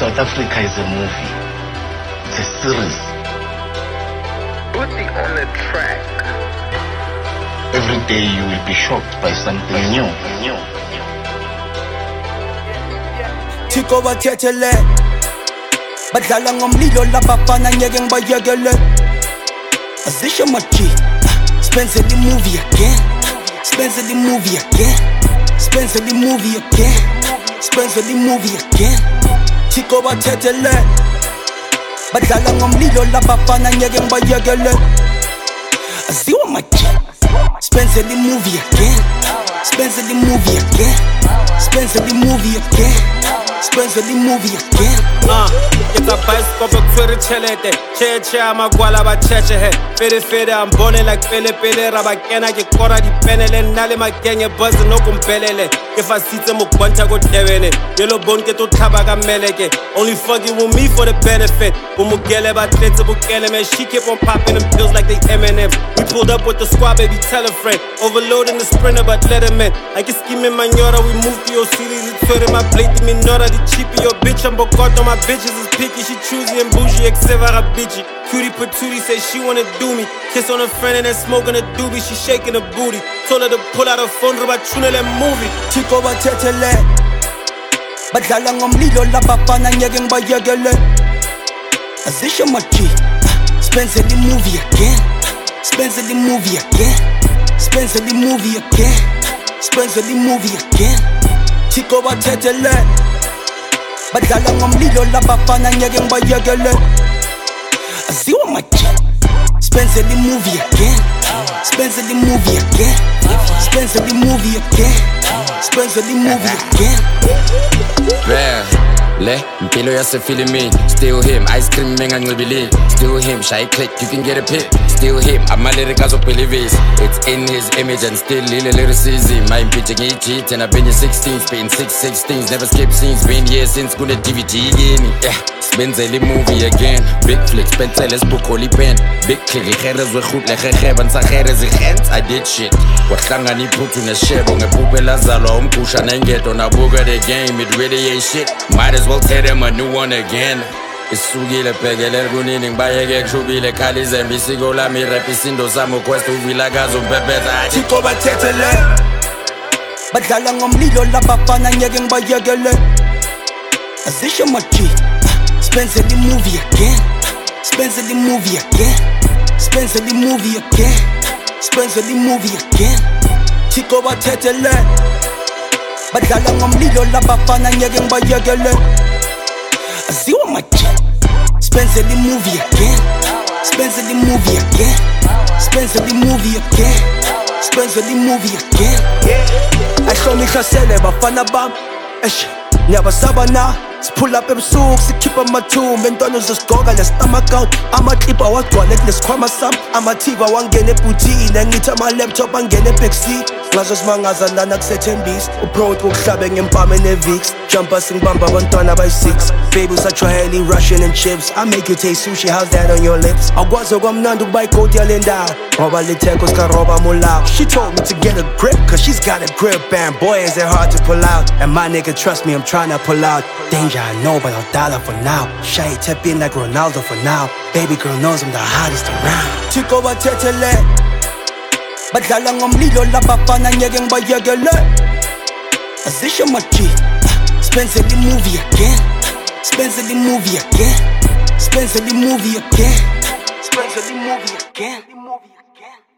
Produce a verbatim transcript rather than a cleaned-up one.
South Africa is a movie. It's a series. Put the on the track. Every day you will be shocked by something new. New. Tiko bathetele badlala ngomlilo labafana ngeke ngibayekele azisho maji Spencer the movie again Spencer the movie again Spencer the movie again Spencer the movie again Tiko bathetele badlala ngomlilo labafana ngeke ngibayekele aziwa maji Spencer the movie again Spencer the movie again Spencer the movie again Spencer the movie again. Uh, it's a bicycle Twitter chelete. Che che amagwala ba cheche he. Fede fede I'm born like pele pele rabakena ke kora di penele nale magenge buzz no kumpelele. If I see them ukwanta go tebele. Yellow bone ke to thaba ka meleke. Only fucking with me for the benefit. Umugele ba tletse bukele man. She keep on popping them pills like they M and M. We pulled up with the squad, baby, tell a friend. Overloading the sprinter, but let him in. I can scheme in manora, we move to your city. It's my plate, me nora. The cheapy, your bitch, I'm bokoto, my bitches is picky. She choosy and bougie, except a bitchy. Cutie patootie say she wanna do me. Kiss on a friend and then smoking a doobie. She shaking her booty. Told her to pull out her phone, but tune that movie. Tiko bathetele badlala ngomlilo labafana ngeke ngibayekele azisho maji Spencer the movie again Spencer the movie again Spencer the movie again Spencer the movie again Tiko bathetele badlala ngomlilo labafana ngeke ngibayekele aziwa maji Spencer the movie again Spencer the movie again Spencer the movie again Spencer the movie again Man, le, mpilo yasefilimi. Still him, ice cream mengancibili. Still him, shy click, you can get a pic. Still him, I'm a lyrics of believers. It's in his image and still little lyricism. I'm pitching each cheat and I've been your sixteen, spitting six sixteens. Never skip scenes, been here since good at D V D again. Yeah, Spencer the movie again. Big flick, Spencer let's book holy pen. Big click, igeres we goed, lege geben, zageres igent. I did shit. Wahlanga niphuthu neshebo ngephupela zalwa umgusha nengedo nabuka the game. It really ain't shit. Might as well tell them a new one again. Isukile bhekele kunini ngibayeke kushubile khalize mbisiko lami rap isindo sami quest uvilakazo mpepeza Tiko bathetele badlala ngomlilo labafana ngeke ngibayekele azisho maji Spencer the movie again Spencer the movie again Spencer the movie again Spencer the movie again Tiko bathetele badlala ngomlilo labafana ngeke ngibayekele aziwa maji Spencer the movie again Spencer the movie again Spencer the movie again Spencer the movie again Ayihlomi ihlasele bafana bami eish niyabasaba na sipull up ebusuku sikhipha amathumba entwana uzosigoka le-stomach out amaclipha wagcwale kulesikhwama sami amathiva wangena ebhuthini ngithi ama-laptop angena ebackseat ngazo simangaza lana kusethembisa uproud wokuhlabe ngempama ene-vix jumpa singibamba abantwana abayi-six baby usajwayela i-Russian and chips I make you taste sushi, how's that on your lips awukwazi okwamnandi ukuba ikoti yale ndawo ngoba litheko sikaroba mulawo she told me to get a grip cause she's got a grip and boy is it hard to pull out and my nigga trust me I'm trying to pull out danger I know but I'll dial her for now shy tap in like Ronaldo for now baby girl knows I'm the hottest around Tiko bathetele badlala ngomlilo labafana ngeke ngibayekele azisho maji Spencer the movie again Spencer the movie again Spencer the movie again Spencer the movie again